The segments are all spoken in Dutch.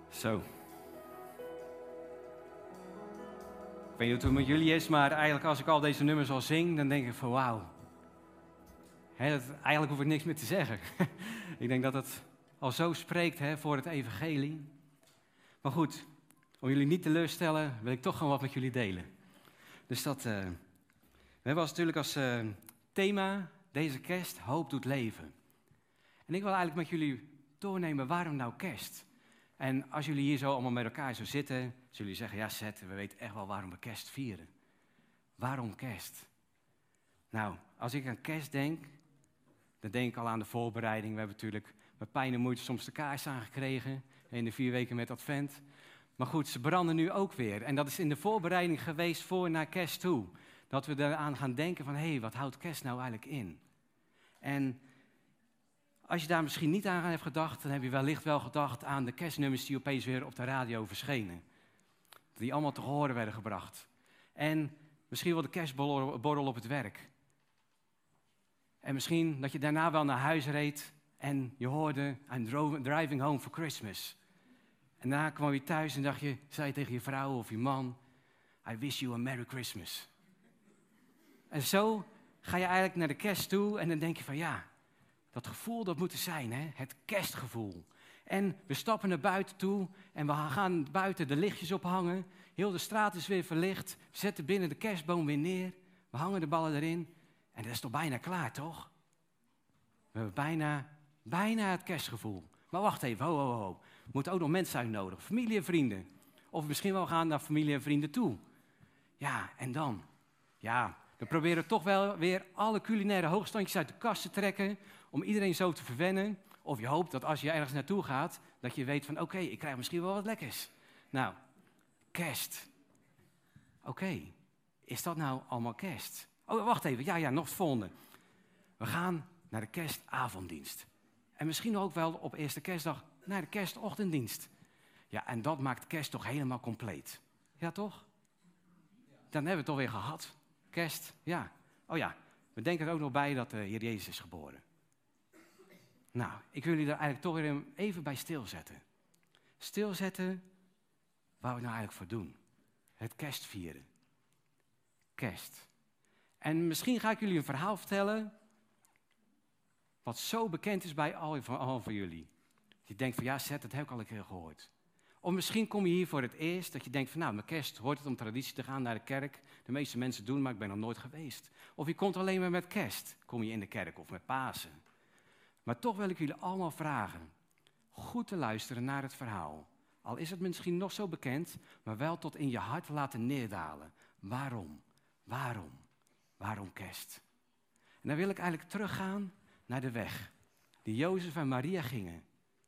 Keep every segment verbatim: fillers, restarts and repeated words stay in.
Zo. Ik weet niet hoe het met jullie is, maar eigenlijk als ik al deze nummers al zing, dan denk ik van wauw. He, dat, eigenlijk hoef ik niks meer te zeggen. Ik denk dat het al zo spreekt he, voor het evangelie. Maar goed, om jullie niet teleurstellen, wil ik toch gewoon wat met jullie delen. Dus dat, uh, we hebben als, natuurlijk als uh, thema deze kerst, hoop doet leven. En ik wil eigenlijk met jullie doornemen, waarom nou kerst? En als jullie hier zo allemaal met elkaar zo zitten, zullen jullie zeggen, ja Seth, we weten echt wel waarom we kerst vieren. Waarom kerst? Nou, als ik aan kerst denk, dan denk ik al aan de voorbereiding. We hebben natuurlijk met pijn en moeite soms de kaars aangekregen in de vier weken met Advent. Maar goed, ze branden nu ook weer. En dat is in de voorbereiding geweest voor naar kerst toe. Dat we eraan gaan denken van, hé, hey, wat houdt kerst nou eigenlijk in? En als je daar misschien niet aan hebt gedacht, dan heb je wellicht wel gedacht aan de kerstnummers die opeens weer op de radio verschenen. Die allemaal te horen werden gebracht. En misschien wel de kerstborrel op het werk. En misschien dat je daarna wel naar huis reed en je hoorde, I'm driving home for Christmas. En daarna kwam je thuis en dacht je, zei je tegen je vrouw of je man, I wish you a Merry Christmas. En zo ga je eigenlijk naar de kerst toe en dan denk je van ja, dat gevoel dat moet er zijn, hè? Het kerstgevoel. En we stappen naar buiten toe en we gaan buiten de lichtjes ophangen. Heel de straat is weer verlicht. We zetten binnen de kerstboom weer neer. We hangen de ballen erin. En dat is toch bijna klaar, toch? We hebben bijna, bijna het kerstgevoel. Maar wacht even, ho, ho, ho. We moeten ook nog mensen uitnodigen, familie en vrienden. Of misschien wel gaan naar familie en vrienden toe. Ja, en dan? Ja, we proberen toch wel weer alle culinaire hoogstandjes uit de kast te trekken, om iedereen zo te verwennen. Of je hoopt dat als je ergens naartoe gaat, dat je weet van oké, okay, ik krijg misschien wel wat lekkers. Nou, kerst. Oké, okay. Is dat nou allemaal kerst? Oh, wacht even, ja, ja, nog het volgende. We gaan naar de kerstavonddienst. En misschien ook wel op eerste kerstdag naar de kerstochtenddienst. Ja, en dat maakt kerst toch helemaal compleet. Ja, toch? Dan hebben we het toch weer gehad. Kerst, ja. Oh ja, we denken er ook nog bij dat de Heer Jezus is geboren. Nou, ik wil jullie er eigenlijk toch weer even bij stilzetten. Stilzetten waar we nou eigenlijk voor doen. Het kerstvieren. Kerst. En misschien ga ik jullie een verhaal vertellen wat zo bekend is bij al van, al van jullie. Je denkt van ja, Seth, dat heb ik al een keer gehoord. Of misschien kom je hier voor het eerst dat je denkt van nou, met kerst hoort het om traditie te gaan naar de kerk. De meeste mensen doen, maar ik ben nog nooit geweest. Of je komt alleen maar met kerst, kom je in de kerk of met Pasen. Maar toch wil ik jullie allemaal vragen, goed te luisteren naar het verhaal. Al is het misschien nog zo bekend, maar wel tot in je hart laten neerdalen. Waarom? Waarom? Waarom kerst? En dan wil ik eigenlijk teruggaan naar de weg die Jozef en Maria gingen.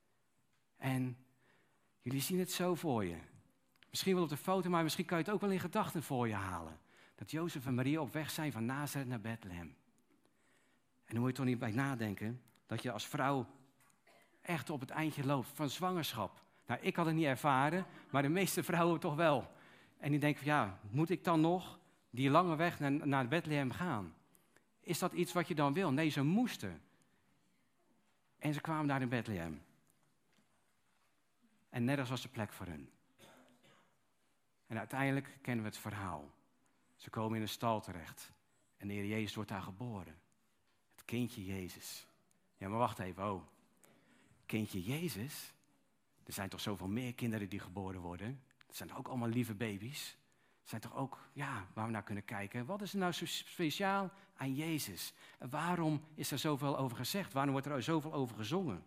En jullie zien het zo voor je. Misschien wel op de foto, maar misschien kan je het ook wel in gedachten voor je halen. Dat Jozef en Maria op weg zijn van Nazareth naar Bethlehem. En dan moet je toch niet bij nadenken dat je als vrouw echt op het eindje loopt van zwangerschap. Nou, ik had het niet ervaren, maar de meeste vrouwen toch wel. En die denken van ja, moet ik dan nog die lange weg naar, naar Bethlehem gaan? Is dat iets wat je dan wil? Nee, ze moesten. En ze kwamen daar in Bethlehem. En nergens was de plek voor hun. En uiteindelijk kennen we het verhaal. Ze komen in een stal terecht. En de Heer Jezus wordt daar geboren. Het kindje Jezus. Ja, maar wacht even, oh. Kindje Jezus? Er zijn toch zoveel meer kinderen die geboren worden? Dat zijn toch ook allemaal lieve baby's? Dat zijn toch ook, ja, waar we naar kunnen kijken. Wat is er nou zo speciaal aan Jezus? En waarom is er zoveel over gezegd? Waarom wordt er zoveel over gezongen?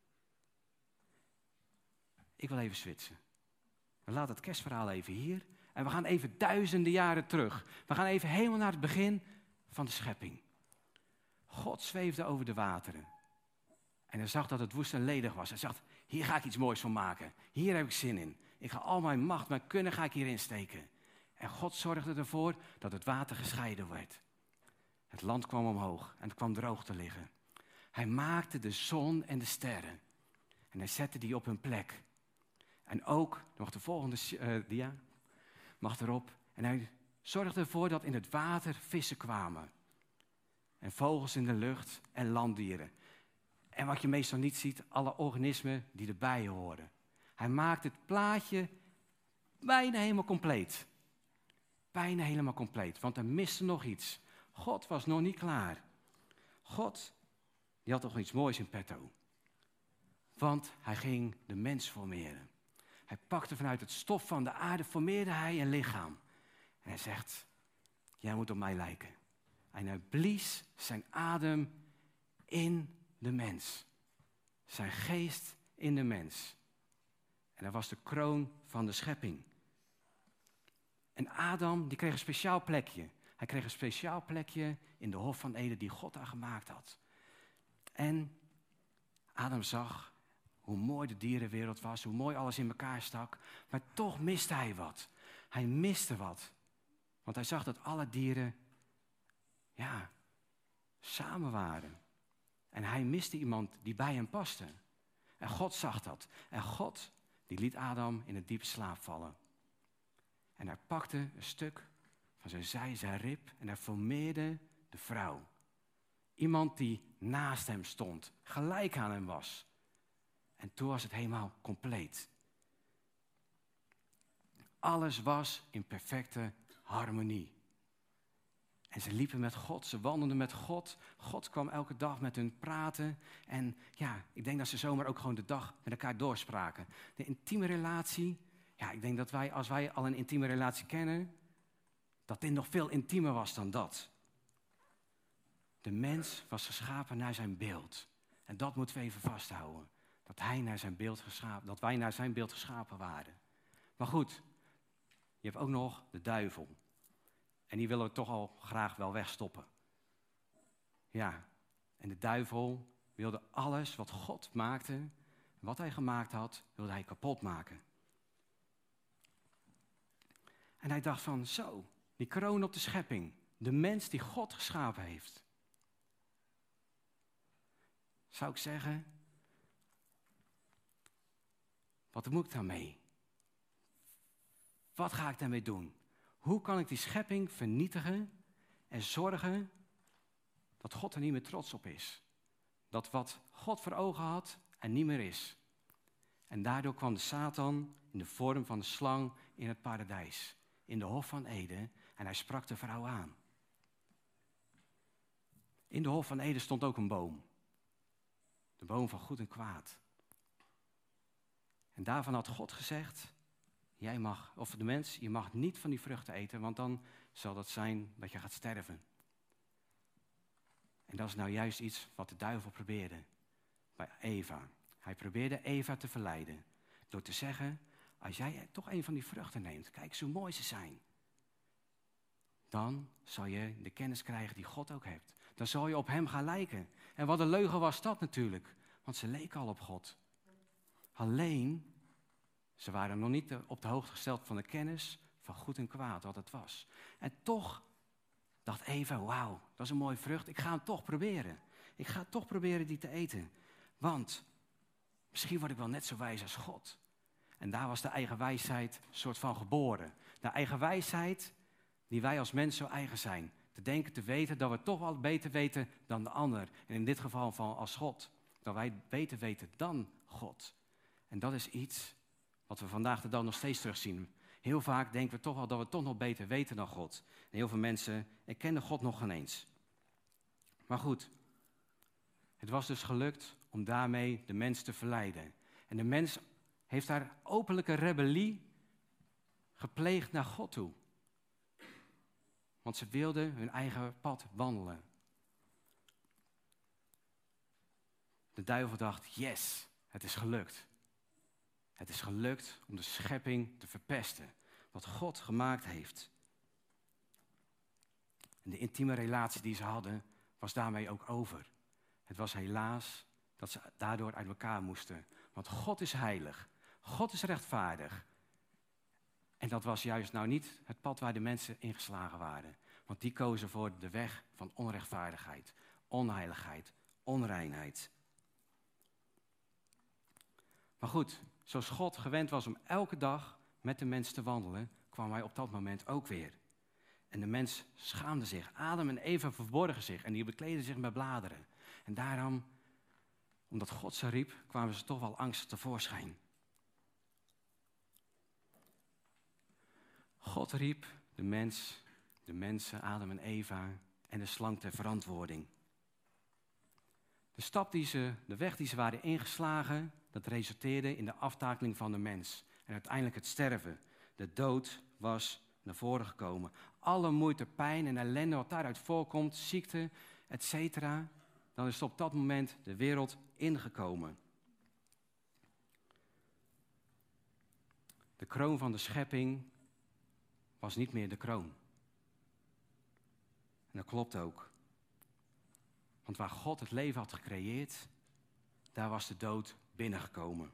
Ik wil even switchen. We laten het kerstverhaal even hier. En we gaan even duizenden jaren terug. We gaan even helemaal naar het begin van de schepping. God zweefde over de wateren. En hij zag dat het woest en ledig was. Hij zegt, hier ga ik iets moois van maken. Hier heb ik zin in. Ik ga al mijn macht, mijn kunnen ga ik hierin steken. En God zorgde ervoor dat het water gescheiden werd. Het land kwam omhoog en het kwam droog te liggen. Hij maakte de zon en de sterren. En hij zette die op hun plek. En ook, nog de volgende uh, dia, mag erop. En hij zorgde ervoor dat in het water vissen kwamen. En vogels in de lucht en landdieren. En wat je meestal niet ziet, alle organismen die erbij horen. Hij maakt het plaatje bijna helemaal compleet. Bijna helemaal compleet, want er miste nog iets. God was nog niet klaar. God, die had toch iets moois in petto. Want hij ging de mens formeren. Hij pakte vanuit het stof van de aarde, formeerde hij een lichaam. En hij zegt, jij moet op mij lijken. En hij blies zijn adem in de mens. Zijn geest in de mens. En dat was de kroon van de schepping. En Adam, die kreeg een speciaal plekje. Hij kreeg een speciaal plekje in de Hof van Eden die God daar gemaakt had. En Adam zag hoe mooi de dierenwereld was, hoe mooi alles in elkaar stak. Maar toch miste hij wat. Hij miste wat. Want hij zag dat alle dieren, ja, samen waren. En hij miste iemand die bij hem paste. En God zag dat. En God, die liet Adam in een diepe slaap vallen. En hij pakte een stuk van zijn zij, zijn rib, en hij formeerde de vrouw. Iemand die naast hem stond, gelijk aan hem was. En toen was het helemaal compleet. Alles was in perfecte harmonie. En ze liepen met God, ze wandelden met God. God kwam elke dag met hun praten. En ja, ik denk dat ze zomaar ook gewoon de dag met elkaar doorspraken. De intieme relatie, ja, ik denk dat wij, als wij al een intieme relatie kennen, dat dit nog veel intiemer was dan dat. De mens was geschapen naar zijn beeld. En dat moeten we even vasthouden. Dat, hij naar zijn beeld geschapen, dat wij naar zijn beeld geschapen waren. Maar goed, je hebt ook nog de duivel. En die willen we toch al graag wel wegstoppen. Ja, en de duivel wilde alles wat God maakte, wat hij gemaakt had, wilde hij kapot maken. En hij dacht van, zo, die kroon op de schepping, de mens die God geschapen heeft. Zou ik zeggen, wat moet ik daarmee? Wat ga ik daarmee doen? Hoe kan ik die schepping vernietigen en zorgen dat God er niet meer trots op is? Dat wat God voor ogen had er niet meer is. En daardoor kwam de Satan in de vorm van de slang in het paradijs, in de Hof van Eden, en hij sprak de vrouw aan. In de Hof van Eden stond ook een boom. De boom van goed en kwaad. En daarvan had God gezegd, jij mag, of de mens, je mag niet van die vruchten eten, want dan zal dat zijn dat je gaat sterven. En dat is nou juist iets wat de duivel probeerde bij Eva. Hij probeerde Eva te verleiden door te zeggen, als jij toch een van die vruchten neemt, kijk eens hoe mooi ze zijn. Dan zal je de kennis krijgen die God ook heeft. Dan zal je op hem gaan lijken. En wat een leugen was dat natuurlijk, want ze leken al op God. Alleen, ze waren nog niet op de hoogte gesteld van de kennis van goed en kwaad, wat het was. En toch dacht Eva, wauw, dat is een mooie vrucht. Ik ga hem toch proberen. Ik ga toch proberen die te eten. Want misschien word ik wel net zo wijs als God. En daar was de eigen wijsheid soort van geboren. De eigen wijsheid die wij als mens zo eigen zijn. Te denken, te weten dat we toch wel beter weten dan de ander. En in dit geval van als God. Dat wij beter weten dan God. En dat is iets wat we vandaag de dag nog steeds terugzien. Heel vaak denken we toch wel dat we toch nog beter weten dan God. En heel veel mensen erkennen God nog geen eens. Maar goed, het was dus gelukt om daarmee de mens te verleiden. En de mens heeft daar openlijke rebellie gepleegd naar God toe. Want ze wilden hun eigen pad wandelen. De duivel dacht, yes, het is gelukt. Het is gelukt om de schepping te verpesten. Wat God gemaakt heeft. En de intieme relatie die ze hadden, was daarmee ook over. Het was helaas dat ze daardoor uit elkaar moesten. Want God is heilig. God is rechtvaardig. En dat was juist nou niet het pad waar de mensen ingeslagen waren. Want die kozen voor de weg van onrechtvaardigheid, onheiligheid, onreinheid. Maar goed, zoals God gewend was om elke dag met de mens te wandelen, kwam hij op dat moment ook weer. En de mens schaamde zich. Adam en Eva verborgen zich en die bekleden zich met bladeren. En daarom, omdat God ze riep, kwamen ze toch wel angstig tevoorschijn. God riep de mens, de mensen, Adam en Eva en de slang ter verantwoording. De stap die ze, de weg die ze waren ingeslagen, dat resulteerde in de aftakeling van de mens. En uiteindelijk het sterven. De dood was naar voren gekomen. Alle moeite, pijn en ellende wat daaruit voorkomt, ziekte, et cetera, dan is op dat moment de wereld ingekomen. De kroon van de schepping was niet meer de kroon. En dat klopt ook. Want waar God het leven had gecreëerd, daar was de dood binnengekomen.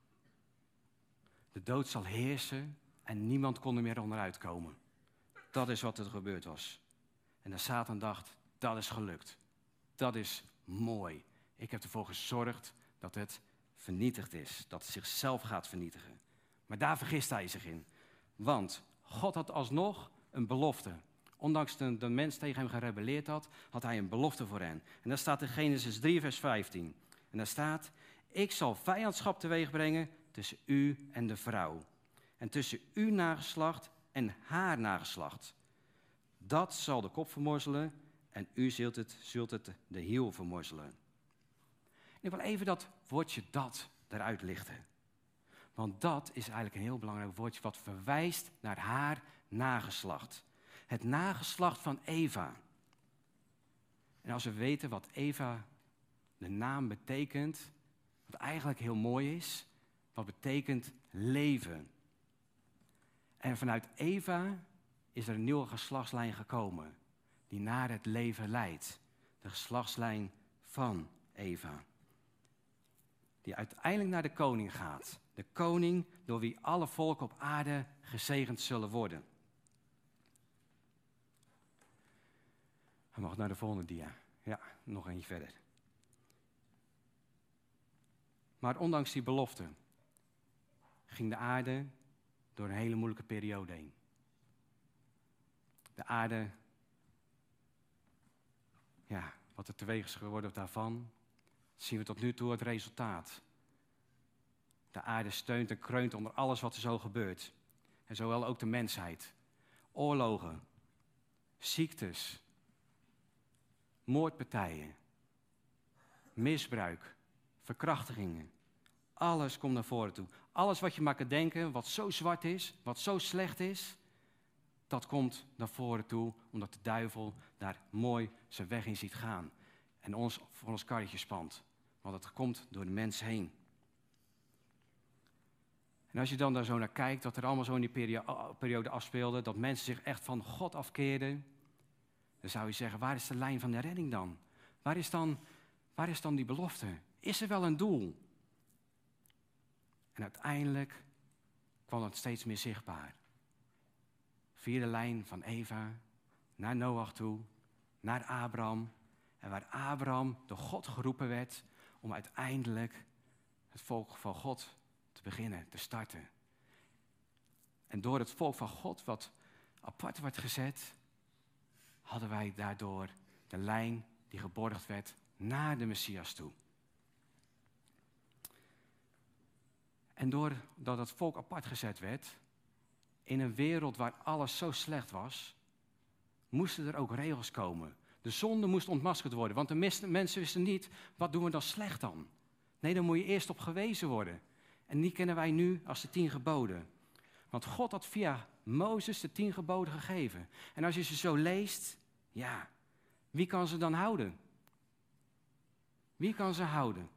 De dood zal heersen en niemand kon er meer onderuit komen. Dat is wat er gebeurd was. En de Satan dacht, dat is gelukt. Dat is mooi. Ik heb ervoor gezorgd dat het vernietigd is. Dat het zichzelf gaat vernietigen. Maar daar vergist hij zich in. Want God had alsnog een belofte. Ondanks dat de mens tegen hem gerebelleerd had, had hij een belofte voor hen. En dat staat in Genesis drie, vers vijftien. En daar staat, ik zal vijandschap teweeg brengen tussen u en de vrouw. En tussen uw nageslacht en haar nageslacht. Dat zal de kop vermorzelen en u zult het, zult het de hiel vermorzelen. Ik wil even dat woordje dat eruit lichten. Want dat is eigenlijk een heel belangrijk woordje wat verwijst naar haar nageslacht. Het nageslacht van Eva. En als we weten wat Eva, de naam betekent, wat eigenlijk heel mooi is, wat betekent leven. En vanuit Eva is er een nieuwe geslachtslijn gekomen, die naar het leven leidt. De geslachtslijn van Eva. Die uiteindelijk naar de koning gaat. De koning door wie alle volken op aarde gezegend zullen worden. Hij mag naar de volgende dia. Ja, nog eentje verder. Maar ondanks die belofte ging de aarde door een hele moeilijke periode heen. De aarde, ja, wat er teweeg is geworden daarvan, zien we tot nu toe het resultaat. De aarde steunt en kreunt onder alles wat er zo gebeurt. En zowel ook de mensheid. Oorlogen, ziektes, moordpartijen, misbruik, verkrachtigingen. Alles komt naar voren toe. Alles wat je maar kan denken, wat zo zwart is, wat zo slecht is, dat komt naar voren toe, omdat de duivel daar mooi zijn weg in ziet gaan. En ons voor ons karretje spant. Want het komt door de mens heen. En als je dan daar zo naar kijkt, dat er allemaal zo in die periode, periode afspeelde, dat mensen zich echt van God afkeerden, dan zou je zeggen, waar is de lijn van de redding dan? Waar is dan, waar is dan die belofte? Is er wel een doel? En uiteindelijk kwam het steeds meer zichtbaar. Via de lijn van Eva, naar Noach toe, naar Abraham. En waar Abraham door God geroepen werd om uiteindelijk het volk van God te beginnen, te starten. En door het volk van God wat apart werd gezet, hadden wij daardoor de lijn die geborgd werd naar de Messias toe. En doordat het volk apart gezet werd, in een wereld waar alles zo slecht was, moesten er ook regels komen. De zonde moest ontmaskerd worden, want de mensen wisten niet, wat doen we dan slecht dan? Nee, dan moet je eerst op gewezen worden. En die kennen wij nu als de tien geboden. Want God had via Mozes de tien geboden gegeven. En als je ze zo leest, ja, wie kan ze dan houden? Wie kan ze houden?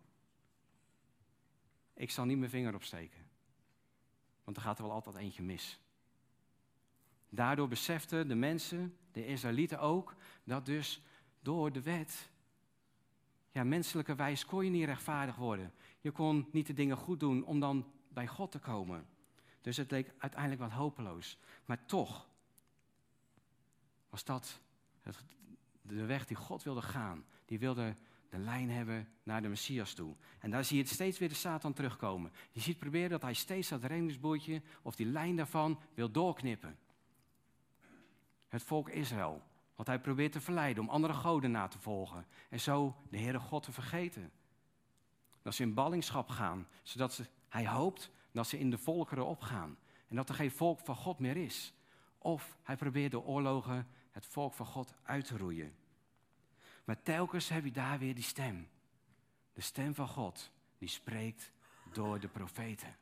Ik zal niet mijn vinger opsteken. Want er gaat er wel altijd eentje mis. Daardoor beseften de mensen, de Israëlieten ook, dat dus door de wet, ja, menselijke wijs kon je niet rechtvaardig worden. Je kon niet de dingen goed doen om dan bij God te komen. Dus het leek uiteindelijk wat hopeloos. Maar toch was dat het, de weg die God wilde gaan. Die wilde de lijn hebben naar de Messias toe. En daar zie je steeds weer de Satan terugkomen. Je ziet proberen dat hij steeds dat reddingsbootje of die lijn daarvan wil doorknippen. Het volk Israël. Wat hij probeert te verleiden om andere goden na te volgen. En zo de Heere God te vergeten. Dat ze in ballingschap gaan. Zodat ze, hij hoopt dat ze in de volkeren opgaan. En dat er geen volk van God meer is. Of hij probeert door oorlogen het volk van God uit te roeien. Maar telkens heb je daar weer die stem. De stem van God, die spreekt door de profeten.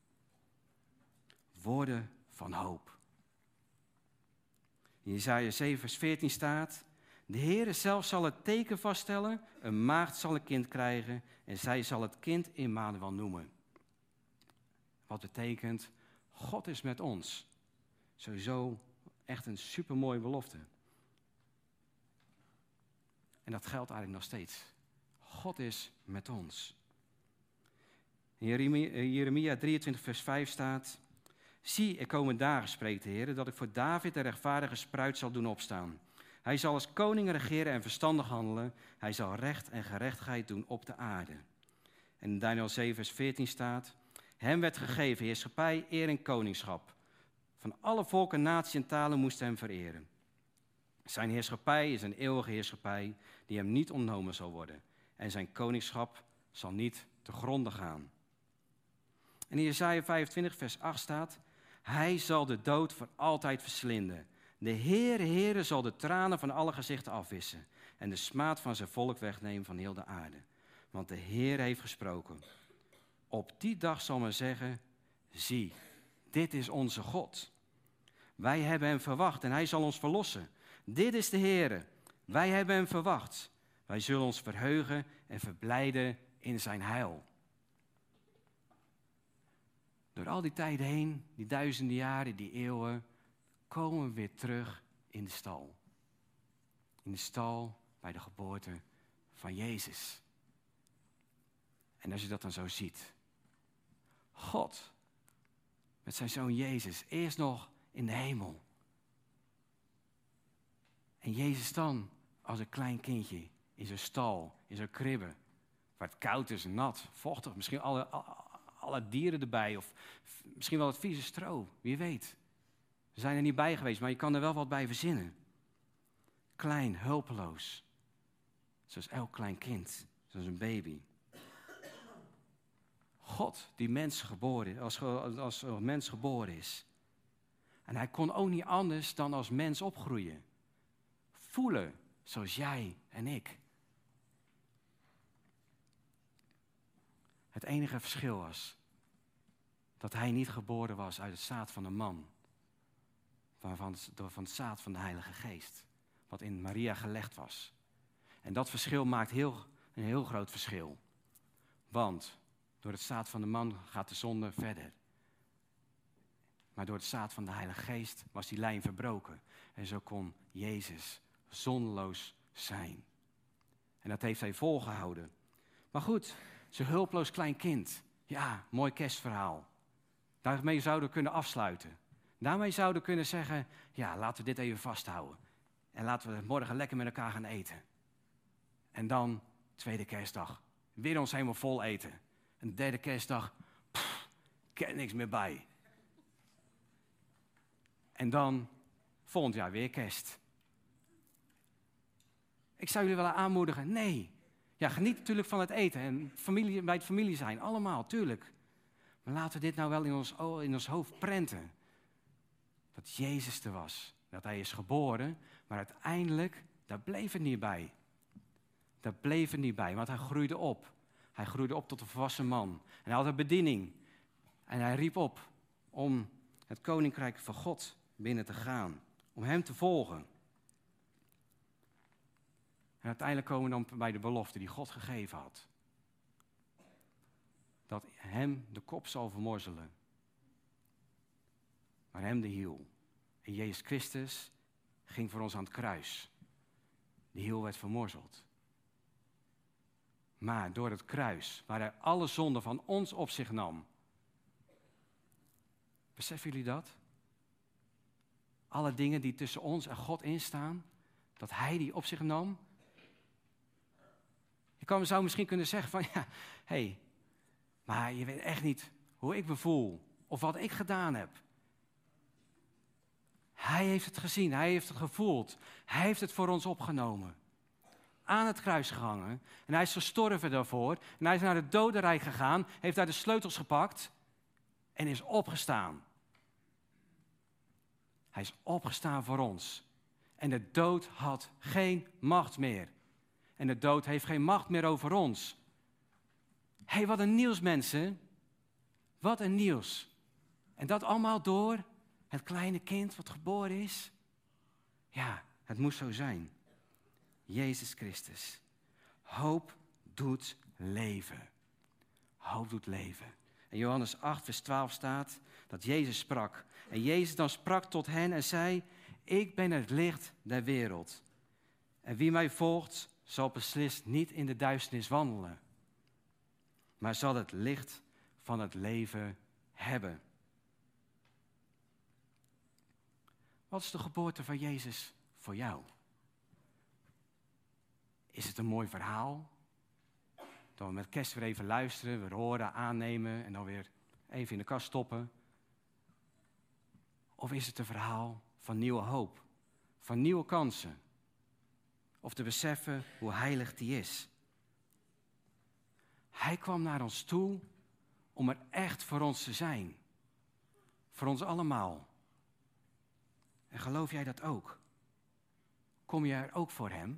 Woorden van hoop. In Jesaja zeven vers veertien staat: de Heere zelf zal het teken vaststellen, een maagd zal een kind krijgen en zij zal het kind Immanuel noemen. Wat betekent, God is met ons. Sowieso echt een supermooie belofte. En dat geldt eigenlijk nog steeds. God is met ons. In Jeremia drieëntwintig vers vijf staat: zie, er komen dagen, spreekt de Heer, dat ik voor David de rechtvaardige spruit zal doen opstaan. Hij zal als koning regeren en verstandig handelen. Hij zal recht en gerechtigheid doen op de aarde. En in Daniël zeven vers veertien staat: hem werd gegeven heerschappij, eer en koningschap. Van alle volken, naties en talen moesten hem vereren. Zijn heerschappij is een eeuwige heerschappij die hem niet ontnomen zal worden. En zijn koningschap zal niet te gronde gaan. En in Jesaja vijfentwintig vers acht staat: hij zal de dood voor altijd verslinden. De Heere, Heere zal de tranen van alle gezichten afwissen en de smaad van zijn volk wegnemen van heel de aarde. Want de Heer heeft gesproken. Op die dag zal men zeggen: zie, dit is onze God. Wij hebben hem verwacht en hij zal ons verlossen. Dit is de Heere. Wij hebben hem verwacht. Wij zullen ons verheugen en verblijden in zijn heil. Door al die tijden heen, die duizenden jaren, die eeuwen, komen we weer terug in de stal. In de stal bij de geboorte van Jezus. En als je dat dan zo ziet. God, met zijn zoon Jezus, eerst nog in de hemel. En Jezus dan als een klein kindje in zijn stal, in zijn kribbe. Waar het koud is, nat, vochtig, misschien alle, alle dieren erbij. Of misschien wel het vieze stro, wie weet. We zijn er niet bij geweest, maar je kan er wel wat bij verzinnen. Klein, hulpeloos. Zoals elk klein kind, zoals een baby. God die mens geboren, als, als, als mens geboren is. En hij kon ook niet anders dan als mens opgroeien. Voelen, zoals jij en ik. Het enige verschil was dat hij niet geboren was uit het zaad van een man. Maar van, van het zaad van de Heilige Geest. Wat in Maria gelegd was. En dat verschil maakt heel, een heel groot verschil. Want door het zaad van de man gaat de zonde verder. Maar door het zaad van de Heilige Geest was die lijn verbroken. En zo kon Jezus zondeloos zijn. En dat heeft hij volgehouden. Maar goed, zo'n hulpeloos klein kind. Ja, mooi kerstverhaal. Daarmee zouden we kunnen afsluiten. Daarmee zouden we kunnen zeggen, ja, laten we dit even vasthouden. En laten we morgen lekker met elkaar gaan eten. En dan, tweede kerstdag, weer ons helemaal vol eten. En de derde kerstdag, pff, ken niks meer bij. En dan, volgend jaar weer kerst. Ik zou jullie willen aanmoedigen, nee. Ja, geniet natuurlijk van het eten en familie, bij het familie zijn, allemaal, tuurlijk. Maar laten we dit nou wel in ons, in ons hoofd prenten. Dat Jezus er was, dat hij is geboren, maar uiteindelijk, daar bleef het niet bij. Daar bleef het niet bij, want hij groeide op. Hij groeide op tot een volwassen man. En hij had een bediening. En hij riep op om het koninkrijk van God binnen te gaan. Om hem te volgen. En uiteindelijk komen we dan bij de belofte die God gegeven had. Dat hem de kop zal vermorzelen. Maar hem de hiel. En Jezus Christus ging voor ons aan het kruis. De hiel werd vermorzeld. Maar door het kruis, waar hij alle zonden van ons op zich nam. Beseffen jullie dat? Alle dingen die tussen ons en God instaan, dat hij die op zich nam. Je kan, zou misschien kunnen zeggen van, ja, hé, hey, maar je weet echt niet hoe ik me voel of wat ik gedaan heb. Hij heeft het gezien, hij heeft het gevoeld, hij heeft het voor ons opgenomen. Aan het kruis gehangen en hij is gestorven daarvoor. En hij is naar het dodenrijk gegaan, heeft daar de sleutels gepakt en is opgestaan. Hij is opgestaan voor ons. En de dood had geen macht meer. En de dood heeft geen macht meer over ons. Hé, hey, wat een nieuws, mensen. Wat een nieuws. En dat allemaal door het kleine kind wat geboren is. Ja, het moest zo zijn. Jezus Christus. Hoop doet leven. Hoop doet leven. In Johannes acht, vers twaalf staat dat Jezus sprak. En Jezus dan sprak tot hen en zei: ik ben het licht der wereld. En wie mij volgt, zal beslist niet in de duisternis wandelen, maar zal het licht van het leven hebben. Wat is de geboorte van Jezus voor jou? Is het een mooi verhaal? Dat we met kerst weer even luisteren, weer horen, aannemen en dan weer even in de kast stoppen? Of is het een verhaal van nieuwe hoop, van nieuwe kansen? Of te beseffen hoe heilig die is. Hij kwam naar ons toe om er echt voor ons te zijn. Voor ons allemaal. En geloof jij dat ook? Kom je er ook voor hem?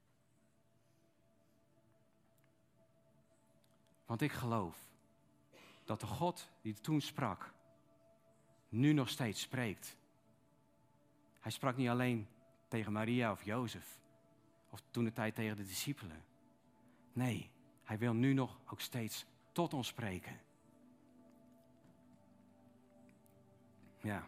Want ik geloof dat de God die toen sprak, nu nog steeds spreekt. Hij sprak niet alleen tegen Maria of Jozef, of toen de tijd tegen de discipelen. Nee, hij wil nu nog ook steeds tot ons spreken. Ja.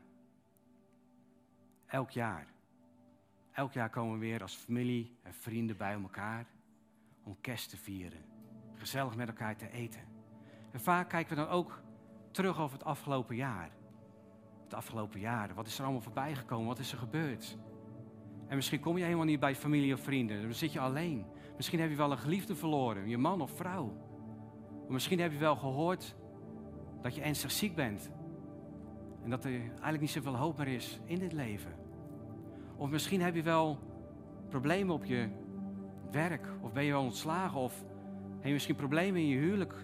Elk jaar. Elk jaar komen we weer als familie en vrienden bij elkaar om kerst te vieren. Gezellig met elkaar te eten. En vaak kijken we dan ook terug over het afgelopen jaar. Het afgelopen jaar, wat is er allemaal voorbij gekomen? Wat is er gebeurd? En misschien kom je helemaal niet bij familie of vrienden. Dan zit je alleen. Misschien heb je wel een geliefde verloren, je man of vrouw. Of misschien heb je wel gehoord dat je ernstig ziek bent. En dat er eigenlijk niet zoveel hoop meer is in dit leven. Of misschien heb je wel problemen op je werk. Of ben je wel ontslagen. Of heb je misschien problemen in je huwelijk.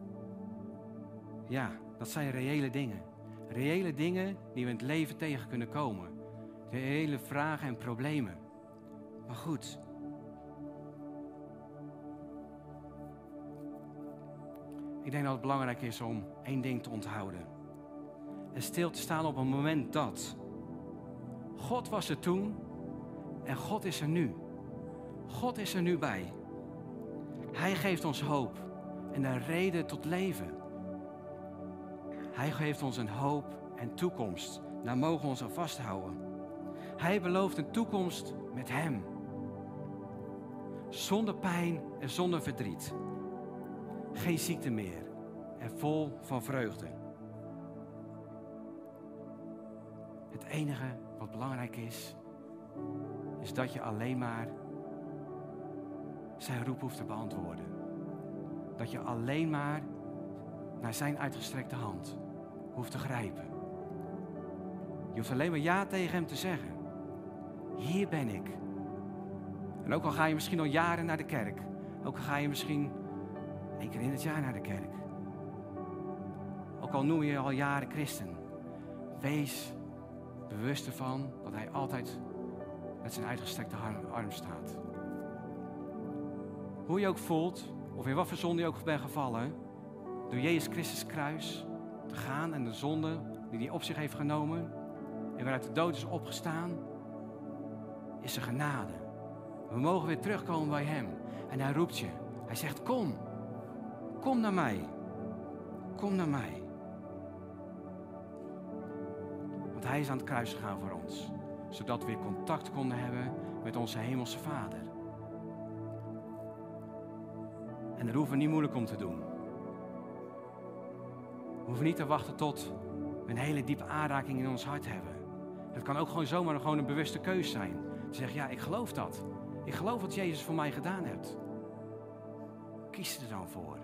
Ja, dat zijn reële dingen. Reële dingen die we in het leven tegen kunnen komen. Reële vragen en problemen. Maar goed. Ik denk dat het belangrijk is om één ding te onthouden. En stil te staan op een moment dat. God was er toen en God is er nu. God is er nu bij. Hij geeft ons hoop en een reden tot leven. Hij geeft ons een hoop en toekomst. Daar mogen we ons aan vasthouden. Hij belooft een toekomst met hem. Zonder pijn en zonder verdriet. Geen ziekte meer en vol van vreugde. Het enige wat belangrijk is, is dat je alleen maar zijn roep hoeft te beantwoorden. Dat je alleen maar naar zijn uitgestrekte hand hoeft te grijpen. Je hoeft alleen maar ja tegen hem te zeggen. Hier ben ik. En ook al ga je misschien al jaren naar de kerk. Ook al ga je misschien één keer in het jaar naar de kerk. Ook al noem je je al jaren christen. Wees bewust ervan dat hij altijd met zijn uitgestrekte arm staat. Hoe je ook voelt, of in wat voor zonde je ook bent gevallen, door Jezus Christus kruis te gaan en de zonde die hij op zich heeft genomen en waaruit de dood is opgestaan, is er genade. We mogen weer terugkomen bij hem. En hij roept je. Hij zegt, kom. Kom naar mij. Kom naar mij. Want hij is aan het kruis gegaan voor ons. Zodat we weer contact konden hebben met onze hemelse Vader. En daar hoeven we niet moeilijk om te doen. We hoeven niet te wachten tot we een hele diepe aanraking in ons hart hebben. Het kan ook gewoon zomaar gewoon een bewuste keus zijn. Te zeggen, ja, ik geloof dat. Ik geloof wat Jezus voor mij gedaan heeft. Kies er dan voor.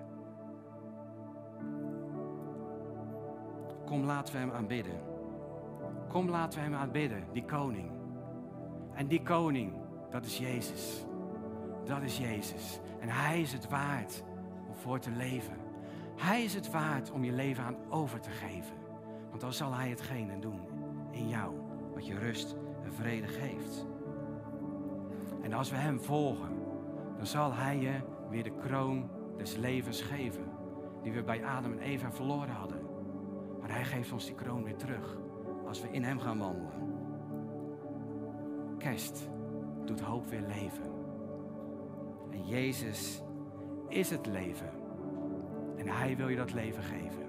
Kom, laten we hem aanbidden. Kom, laten we hem aanbidden, die koning. En die koning, dat is Jezus. Dat is Jezus. En hij is het waard om voor te leven. Hij is het waard om je leven aan over te geven. Want dan zal hij hetgene doen in jou. wat je rust en vrede geeft. En als we hem volgen, dan zal hij je weer de kroon des levens geven, die we bij Adam en Eva verloren hadden. Maar hij geeft ons die kroon weer terug, als we in hem gaan wandelen. Kerst doet hoop weer leven. En Jezus is het leven. En hij wil je dat leven geven.